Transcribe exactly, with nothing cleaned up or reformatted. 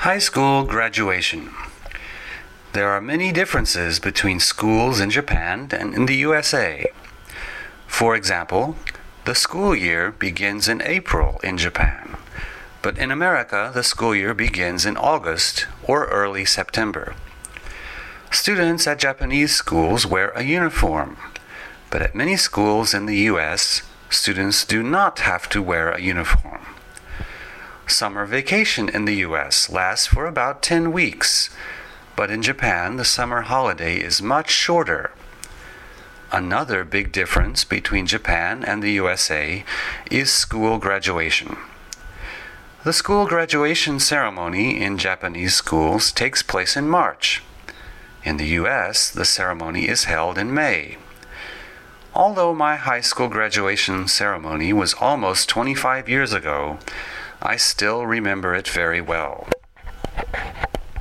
High school graduation. There are many differences between schools in Japan and in the U S A. For example, the school year begins in April in Japan, but in America the school year begins in August or early September. Students at Japanese schools wear a uniform, but at many schools in the U S, students do not have to wear a uniform. Summer vacation in the U S lasts for about ten weeks, but in Japan the summer holiday is much shorter. Another big difference between Japan and the U S A is school graduation. The school graduation ceremony in Japanese schools takes place in March. In the U S, the ceremony is held in May. Although my high school graduation ceremony was almost twenty-five years ago, I still remember it very well.